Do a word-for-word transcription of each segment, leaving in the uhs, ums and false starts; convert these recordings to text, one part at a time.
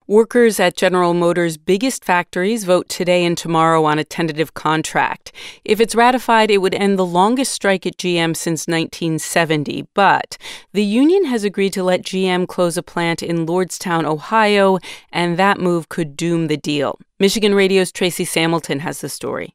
Workers at General Motors' biggest factories vote today and tomorrow on a tentative contract. If it's ratified, it would end the longest strike at G M since nineteen seventy. But the union has agreed to let G M close a plant in Lordstown, Ohio, and that move could doom the deal. Michigan Radio's Tracy Samilton has the story.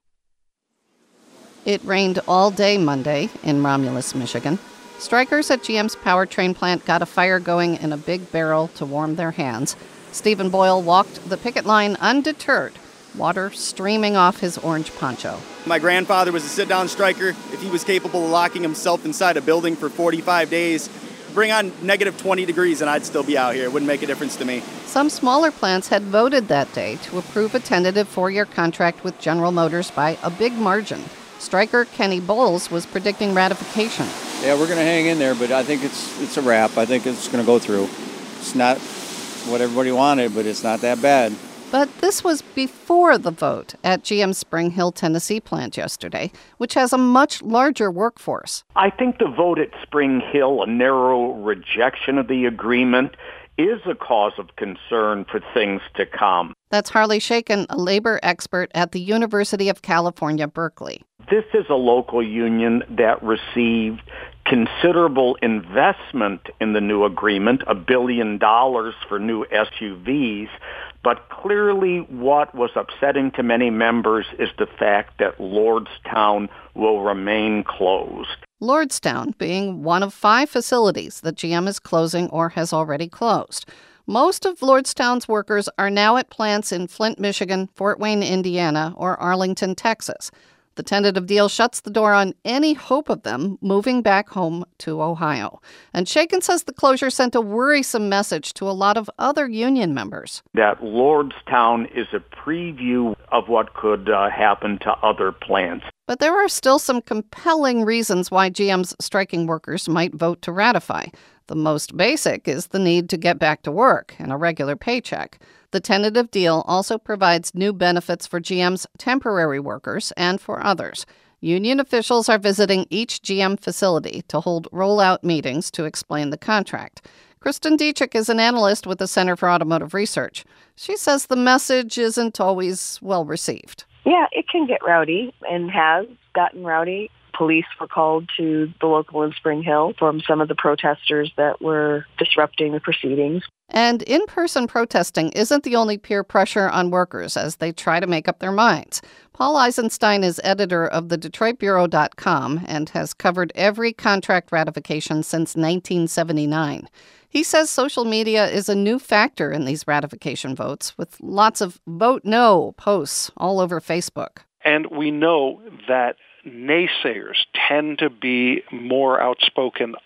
It rained all day Monday in Romulus, Michigan. Strikers at G M's powertrain plant got a fire going in a big barrel to warm their hands. Stephen Boyle walked the picket line undeterred, water streaming off his orange poncho. My grandfather was a sit-down striker. If he was capable of locking himself inside a building for forty-five days, bring on negative twenty degrees and I'd still be out here. It wouldn't make a difference to me. Some smaller plants had voted that day to approve a tentative four-year contract with General Motors by a big margin. Striker Kenny Bowles was predicting ratification. Yeah, we're going to hang in there, but I think it's it's a wrap. I think it's going to go through. It's not what everybody wanted, but it's not that bad. But this was before the vote at G M's Spring Hill, Tennessee plant yesterday, which has a much larger workforce. I think the vote at Spring Hill, a narrow rejection of the agreement, is a cause of concern for things to come. That's Harley Shaken, a labor expert at the University of California, Berkeley. This is a local union that received considerable investment in the new agreement, a billion dollars for new S U Vs. But clearly what was upsetting to many members is the fact that Lordstown will remain closed. Lordstown being one of five facilities that G M is closing or has already closed. Most of Lordstown's workers are now at plants in Flint, Michigan, Fort Wayne, Indiana, or Arlington, Texas. The tentative deal shuts the door on any hope of them moving back home to Ohio. And Shaken says the closure sent a worrisome message to a lot of other union members. That Lordstown is a preview of what could uh, happen to other plants. But there are still some compelling reasons why G M's striking workers might vote to ratify. The most basic is the need to get back to work and a regular paycheck. The tentative deal also provides new benefits for G M's temporary workers and for others. Union officials are visiting each G M facility to hold rollout meetings to explain the contract. Kristen Dietrich is an analyst with the Center for Automotive Research. She says the message isn't always well received. Yeah, it can get rowdy and has gotten rowdy. Police were called to the local in Spring Hill from some of the protesters that were disrupting the proceedings. And in-person protesting isn't the only peer pressure on workers as they try to make up their minds. Paul Eisenstein is editor of the Detroit Bureau dot com and has covered every contract ratification since nineteen seventy-nine. He says social media is a new factor in these ratification votes, with lots of vote no posts all over Facebook. And we know that naysayers tend to be more outspoken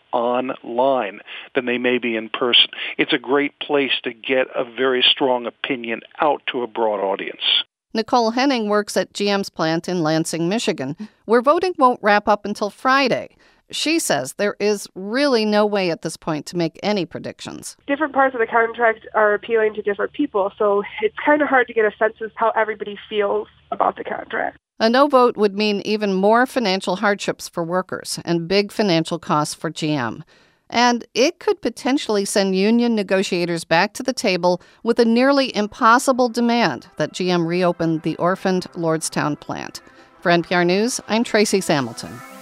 online than they may be in person. It's a great place to get a very strong opinion out to a broad audience. Nicole Henning works at G M's plant in Lansing, Michigan, where voting won't wrap up until Friday. She says there is really no way at this point to make any predictions. Different parts of the contract are appealing to different people, so it's kind of hard to get a sense of how everybody feels about the contract. A no vote would mean even more financial hardships for workers and big financial costs for G M. And it could potentially send union negotiators back to the table with a nearly impossible demand that G M reopen the orphaned Lordstown plant. For N P R News, I'm Tracy Samilton.